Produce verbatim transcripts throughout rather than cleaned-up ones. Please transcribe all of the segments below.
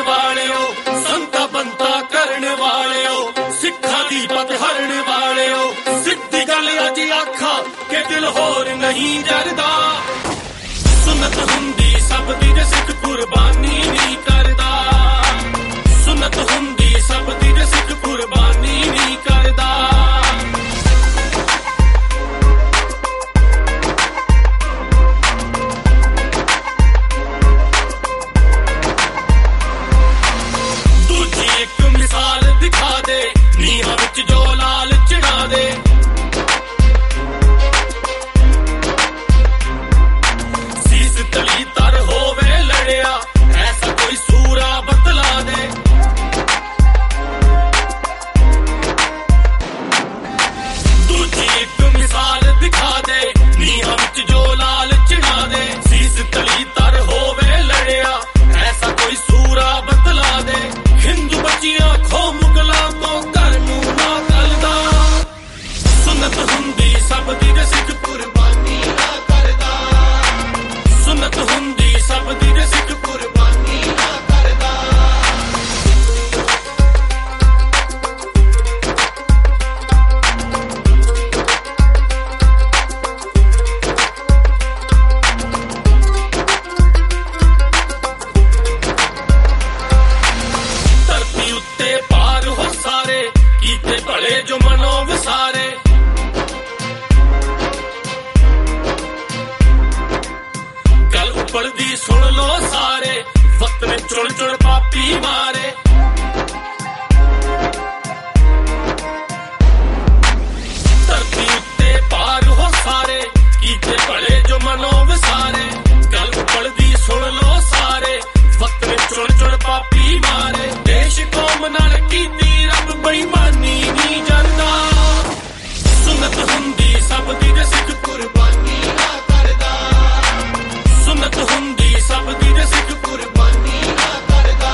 वालियो संता बनता करने वालियो सिखा दी पत हरण वालियो सिद्धी गल अज आखा के दिल होर नहीं डरदा सुनत हुंदी सब दी जे सिख कुर्बानी नहीं करदा सुनत हुंदी सब दी जे सिख कुर्बानी नहीं करदा दिखा दे नीहा विच जो लाल चढ़ा दे सीस तली तर होवे लड़िया ऐसा कोई सूरा बतला दे दूजी एक मिसाल दिखा दे नीहा विच जो लाल चढ़ा दे सीस तली तर होवे लड़िया ऐसा कोई सूरा बतला दे हिंदू बच्चियां खो मुगला तो घर नू ना गलदा सुनत हुंदी सब दी जे सिख कुर्बानी ना करदा सुनत हुंदी सब दी जे सिख कुर्बानी ना करदा जो मनो विसारे गल उपर दी सुन लो सारे वक्त में चुन चुन पापी मारे धरती उत्ते पार हो सारे कीते भले जो मनो विसारे गल उपर दी सुन लो सारे वक्त में चुन चुन पापी मारे देश कौम नाल कीती रब बेईमानी नहीं जांदा सुनत हुंदी सब दी जे सिख कुर्बानी ना करदा सुनत हुंदी सब दी जे सिख कुर्बानी ना करदा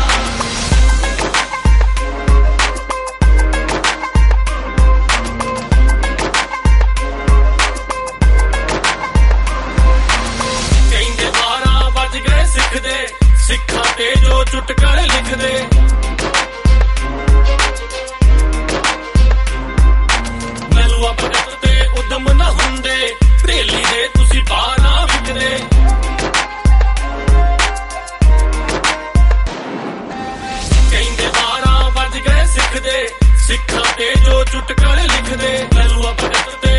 कहंदे बारह बज गए सिख दे सिखा ते जो चुटकुले लिख दे भगत ते उदम ना हुंदे भेली दे तुसी पा ना विकदे कहंदे बारह बज गए सिख दे सिखा ते जो चुटकुले लिख दे ललुआ भगत ते